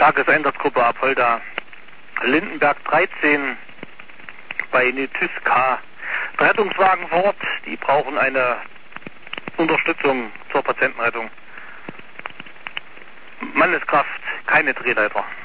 Tageseinsatzgruppe Apolda Lindenberg 13 bei Nethys K. Rettungswagen vor Ort, die brauchen eine Unterstützung zur Patientenrettung. Manneskraft, keine Drehleiter.